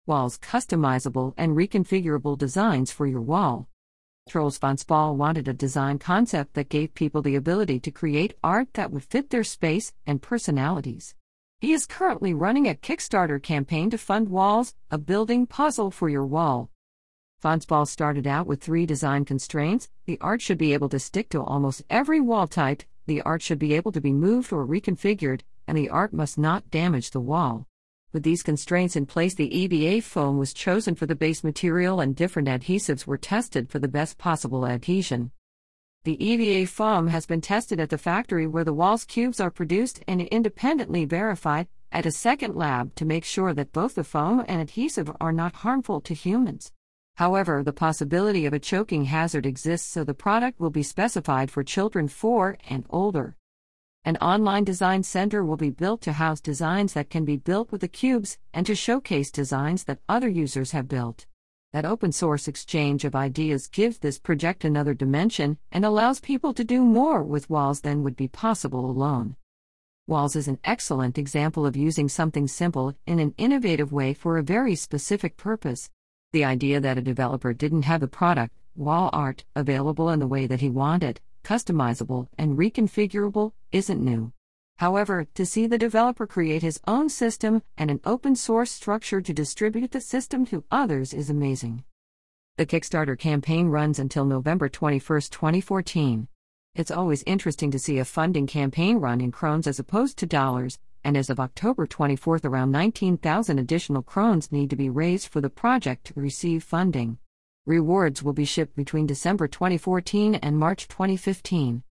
Walls customizable and reconfigurable designs for your wall. Troels van Spal wanted a design concept that gave people the ability to create art that would fit their space and personalities. He is currently running a Kickstarter campaign to fund Walls, a building puzzle for your wall. Van Spal started out with 3 design constraints: the art should be able to stick to almost every wall type, the art should be able to be moved or reconfigured, and the art must not damage the wall. With these constraints in place, the EVA foam was chosen for the base material and different adhesives were tested for the best possible adhesion. The EVA foam has been tested at the factory where the Walls cubes are produced and independently verified at a second lab to make sure that both the foam and adhesive are not harmful to humans. However, the possibility of a choking hazard exists, so the product will be specified for children 4 and older. An online design center will be built to house designs that can be built with the cubes and to showcase designs that other users have built. That open source exchange of ideas gives this project another dimension and allows people to do more with Walls than would be possible alone. Walls is an excellent example of using something simple in an innovative way for a very specific purpose. The idea that a developer didn't have the product, wall art, available in the way that he wanted, customizable and reconfigurable, isn't new. However, to see the developer create his own system and an open source structure to distribute the system to others is amazing. The Kickstarter campaign runs until November 21, 2014. It's always interesting to see a funding campaign run in krones as opposed to dollars, and as of October 24, around 19,000 additional krones need to be raised for the project to receive funding. Rewards will be shipped between December 2014 and March 2015.